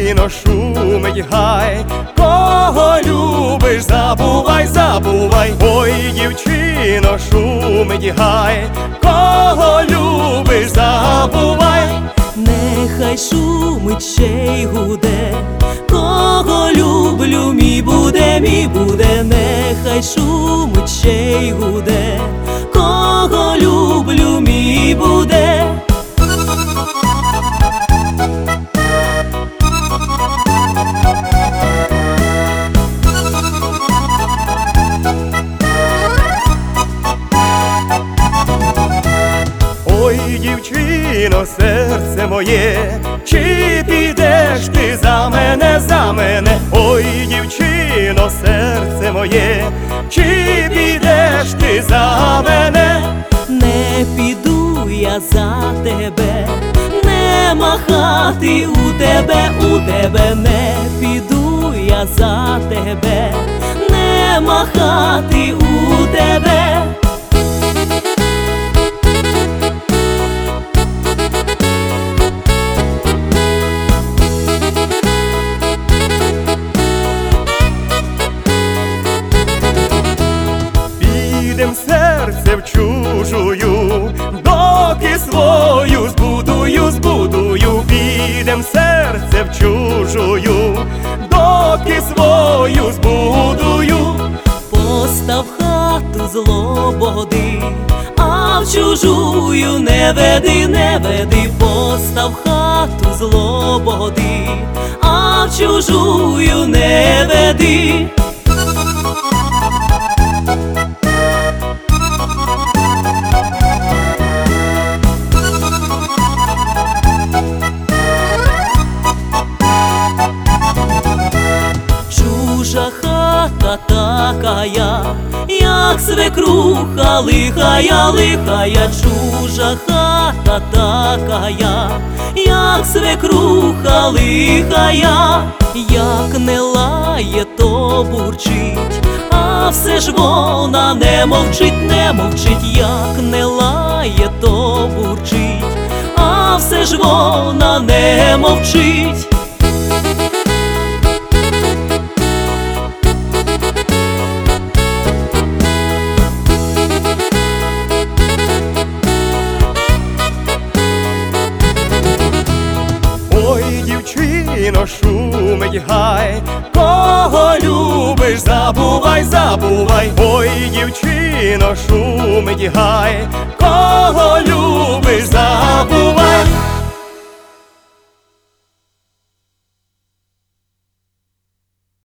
дівчино, шумить гай, кого любиш, забувай, забувай. Ой, дівчино, шумить гай, кого любиш, забувай. Нехай шумить, ще й гуде, кого люблю, мій буде, мій буде. Нехай шумить, ще й гуде, кого люблю, мій буде. Ой, дівчино, серце моє, чи підеш ти за мене, за мене? Ой, дівчино, серце моє, чи підеш ти за мене? Не піду я за тебе, не махати у тебе, не піду я за тебе, не махати у тебе. Підем серце в чужую, доки свою збудую, збудую. Підем серце в чужую, доки свою збудую. Постав хату з лободи, а в чужую не веди, не веди. Постав хату з лободи, а в чужую не веди. Чужа хата такая, як свекруха лихая, лихая. Чужа хата такая, як свекруха лихая. Як не лає, то бурчить, а все ж вона не мовчить, не мовчить. Як не лає, то бурчить, а все ж вона не мовчить. Ой, дівчино, шумить гай, кого любиш, забувай, забувай. Ой, дівчино, шумить гай, кого любиш, забувай.